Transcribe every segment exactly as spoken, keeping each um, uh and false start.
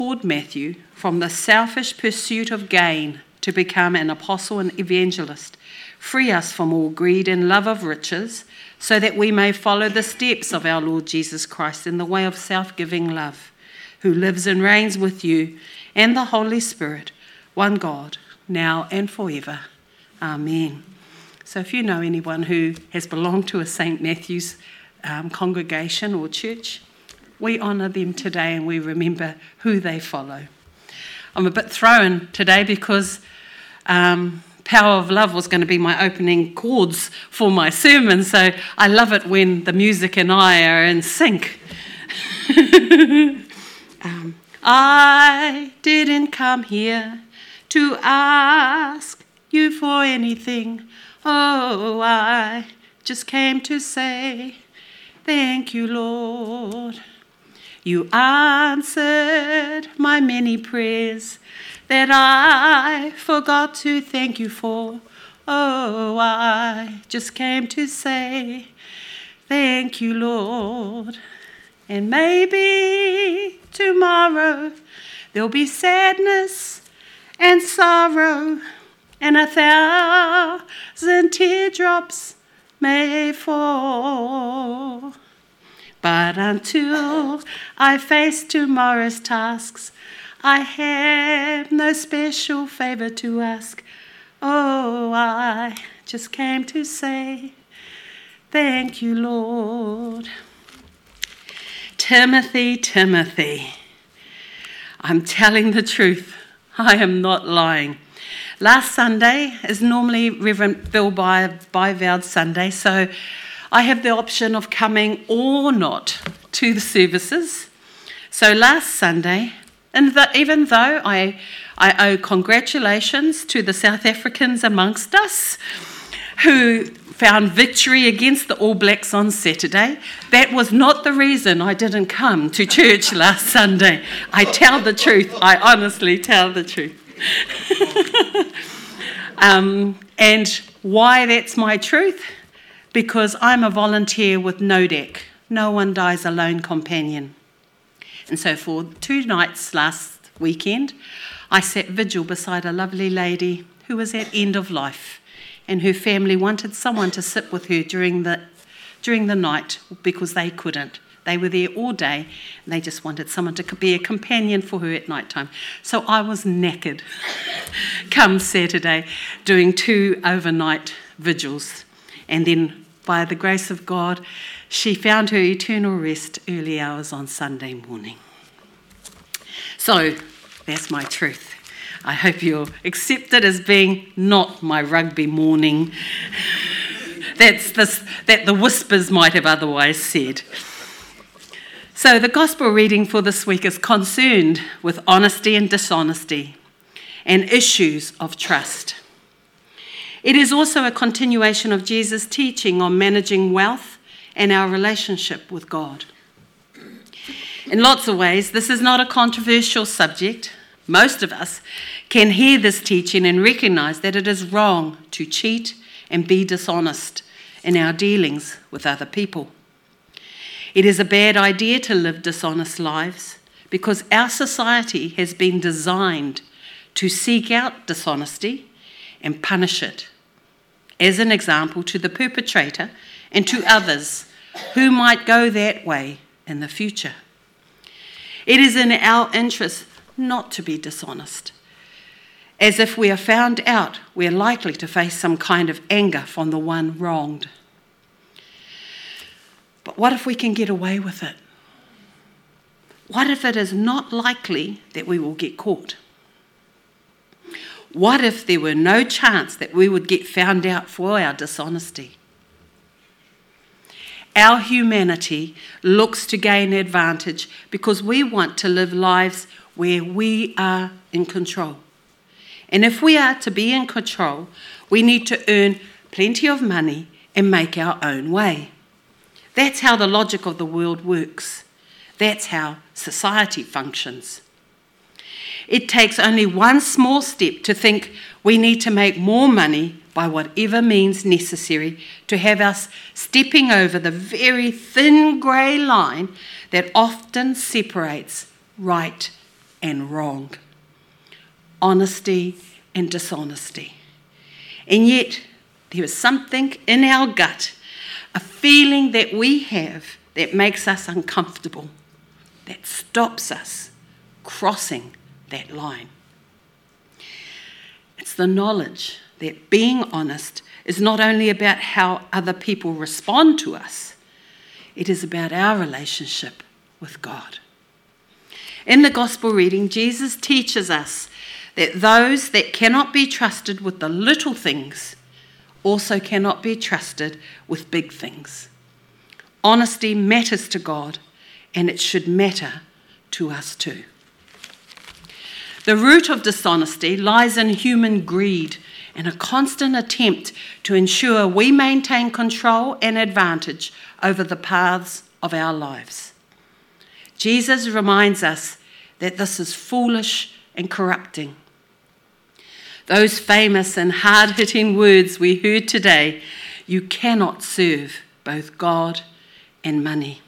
called Matthew from the selfish pursuit of gain to become an apostle and evangelist. Free us from all greed and love of riches, so that we may follow the steps of our Lord Jesus Christ in the way of self-giving love, who lives and reigns with you and the Holy Spirit, one God, now and forever. Amen. So if you know anyone who has belonged to a Saint Matthew's um, congregation or church, we honour them today and we remember who they follow. I'm a bit thrown today because um, Power of Love was going to be my opening chords for my sermon, so I love it when the music and I are in sync. um, I didn't come here to ask you for anything. Oh, I just came to say thank you, Lord. You answered my many prayers that I forgot to thank you for. Oh, I just came to say thank you, Lord. And maybe tomorrow there'll be sadness and sorrow, and a thousand teardrops may fall. But until I face tomorrow's tasks, I have no special favour to ask. Oh, I just came to say thank you, Lord. Timothy, Timothy, I'm telling the truth. I am not lying. Last Sunday is normally Reverend Bill Byvald's Sunday, so I have the option of coming or not to the services. So last Sunday, and the, even though I, I owe congratulations to the South Africans amongst us who found victory against the All Blacks on Saturday, that was not the reason I didn't come to church last Sunday. I tell the truth. I honestly tell the truth. um, and why that's my truth? Because I'm a volunteer with No D A C, No One Dies Alone Companion. And so for two nights last weekend, I sat vigil beside a lovely lady who was at end of life, and her family wanted someone to sit with her during the during the night because they couldn't. They were there all day, and they just wanted someone to be a companion for her at night time. So I was knackered come Saturday doing two overnight vigils. And then, by the grace of God, she found her eternal rest early hours on Sunday morning. So, that's my truth. I hope you'll accept it as being not my rugby morning. That's this, that the whispers might have otherwise said. So, the gospel reading for this week is concerned with honesty and dishonesty and issues of trust. It is also a continuation of Jesus' teaching on managing wealth and our relationship with God. In lots of ways, this is not a controversial subject. Most of us can hear this teaching and recognise that it is wrong to cheat and be dishonest in our dealings with other people. It is a bad idea to live dishonest lives because our society has been designed to seek out dishonesty and punish it, as an example to the perpetrator and to others who might go that way in the future. It is in our interest not to be dishonest, as if we are found out, we are likely to face some kind of anger from the one wronged. But what if we can get away with it? What if it is not likely that we will get caught? What if there were no chance that we would get found out for our dishonesty? Our humanity looks to gain advantage because we want to live lives where we are in control. And if we are to be in control, we need to earn plenty of money and make our own way. That's how the logic of the world works. That's how society functions. It takes only one small step to think we need to make more money by whatever means necessary to have us stepping over the very thin grey line that often separates right and wrong, honesty and dishonesty. And yet, there is something in our gut, a feeling that we have that makes us uncomfortable, that stops us crossing that line. It's the knowledge that being honest is not only about how other people respond to us, it is about our relationship with God. In the gospel reading, Jesus teaches us that those that cannot be trusted with the little things also cannot be trusted with big things. Honesty matters to God, and it should matter to us too. The root of dishonesty lies in human greed and a constant attempt to ensure we maintain control and advantage over the paths of our lives. Jesus reminds us that this is foolish and corrupting. Those famous and hard-hitting words we heard today, you cannot serve both God and money.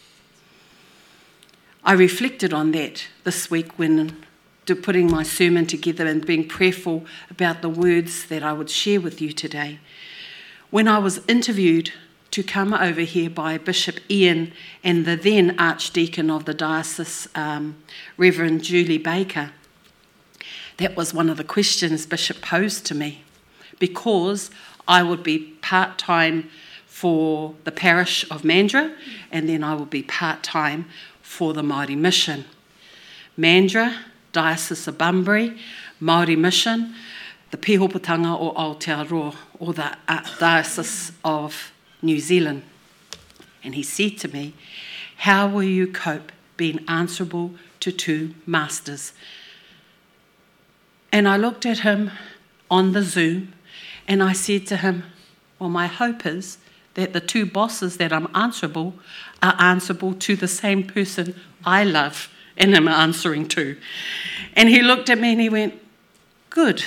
I reflected on that this week when putting my sermon together and being prayerful about the words that I would share with you today. When I was interviewed to come over here by Bishop Ian and the then Archdeacon of the diocese, um, Reverend Julie Baker, that was one of the questions Bishop posed to me, because I would be part-time for the parish of Mandurah and then I would be part-time for the Māori Mission. Mandurah, Diocese of Bunbury, Māori Mission, the Pihopatanga o Aotearoa, or the uh, Diocese of New Zealand. And he said to me, how will you cope being answerable to two masters? And I looked at him on the Zoom and I said to him, well, my hope is that the two bosses that I'm answerable are answerable to the same person I love and am answering to. And he looked at me and he went, good.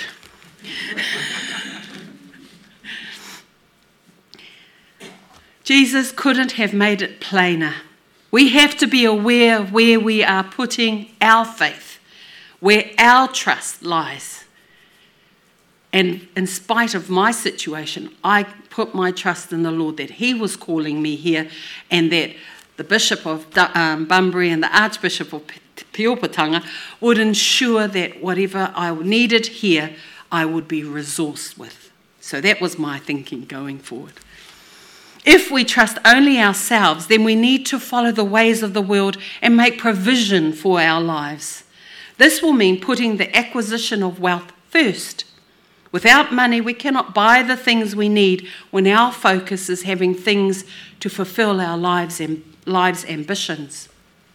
Jesus couldn't have made it plainer. We have to be aware of where we are putting our faith, where our trust lies. And in spite of my situation, I put my trust in the Lord that he was calling me here and that the Bishop of um, Bunbury and the Archbishop of Pihopatanga would ensure that whatever I needed here, I would be resourced with. So that was my thinking going forward. If we trust only ourselves, then we need to follow the ways of the world and make provision for our lives. This will mean putting the acquisition of wealth first. Without money, we cannot buy the things we need when our focus is having things to fulfill our lives and lives' ambitions.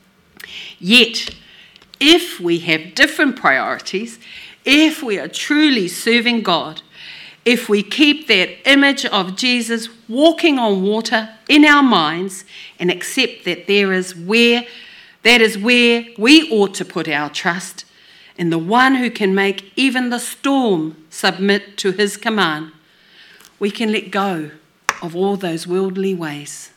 Yet, if we have different priorities, if we are truly serving God, if we keep that image of Jesus walking on water in our minds and accept that there is where that is where we ought to put our trust, in the one who can make even the storm submit to his command, we can let go of all those worldly ways.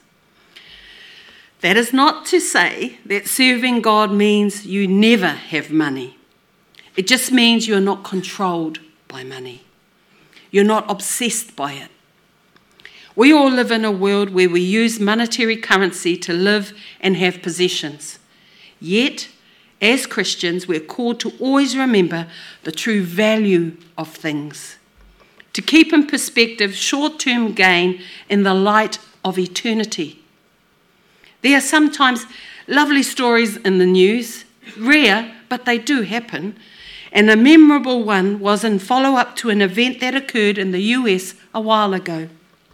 That is not to say that serving God means you never have money. It just means you're not controlled by money. You're not obsessed by it. We all live in a world where we use monetary currency to live and have possessions. Yet, as Christians, we're called to always remember the true value of things, to keep in perspective short-term gain in the light of eternity. There are sometimes lovely stories in the news, rare, but they do happen, and a memorable one was in follow-up to an event that occurred in the U S a while ago.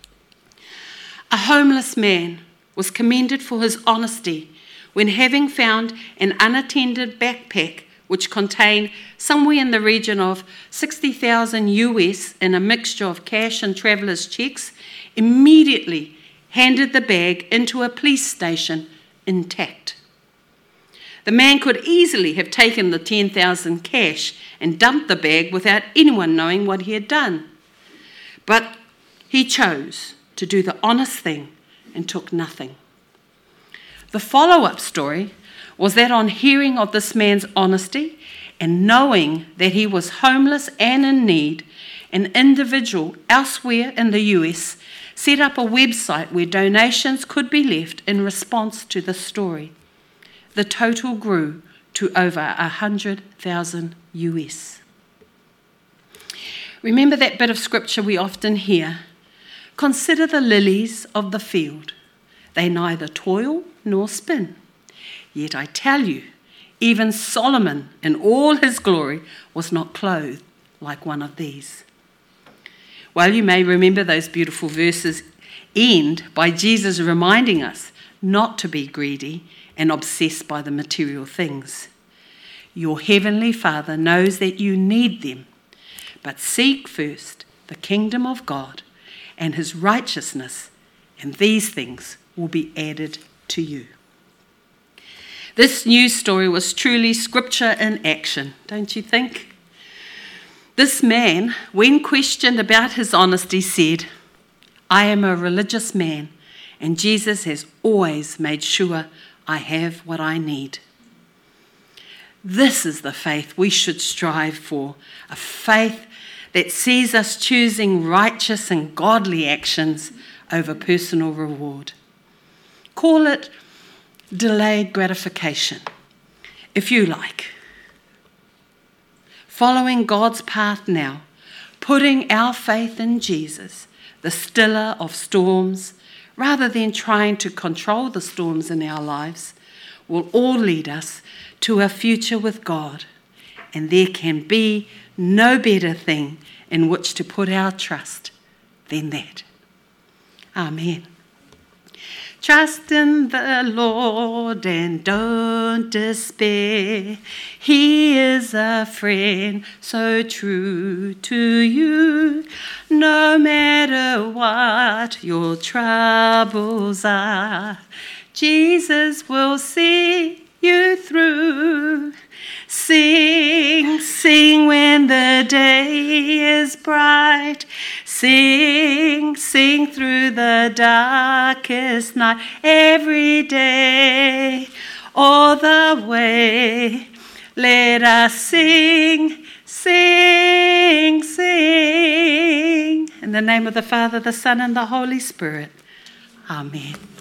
A homeless man was commended for his honesty when, having found an unattended backpack which contained somewhere in the region of sixty thousand U S in a mixture of cash and traveller's checks, immediately handed the bag into a police station intact. The man could easily have taken the ten thousand cash and dumped the bag without anyone knowing what he had done. But he chose to do the honest thing and took nothing. The follow-up story was that on hearing of this man's honesty and knowing that he was homeless and in need, an individual elsewhere in the U S set up a website where donations could be left in response to the story. The total grew to over one hundred thousand U S. Remember that bit of scripture we often hear? Consider the lilies of the field. They neither toil nor spin. Yet I tell you, even Solomon in all his glory was not clothed like one of these. Well, you may remember those beautiful verses end by Jesus reminding us not to be greedy and obsessed by the material things. Your heavenly Father knows that you need them, but seek first the kingdom of God and his righteousness, and these things will be added to you. This news story was truly scripture in action, don't you think? This man, when questioned about his honesty, said, I am a religious man, and Jesus has always made sure I have what I need. This is the faith we should strive for, a faith that sees us choosing righteous and godly actions over personal reward. Call it delayed gratification, if you like. Following God's path now, putting our faith in Jesus, the stiller of storms, rather than trying to control the storms in our lives, will all lead us to a future with God. And there can be no better thing in which to put our trust than that. Amen. Trust in the Lord and don't despair. He is a friend so true to you. No matter what your troubles are, Jesus will see you through. Sing, sing when the day is bright. Sing, sing through the darkest night. Every day, all the way, let us sing, sing, sing. In the name of the Father, the Son, and the Holy Spirit. Amen.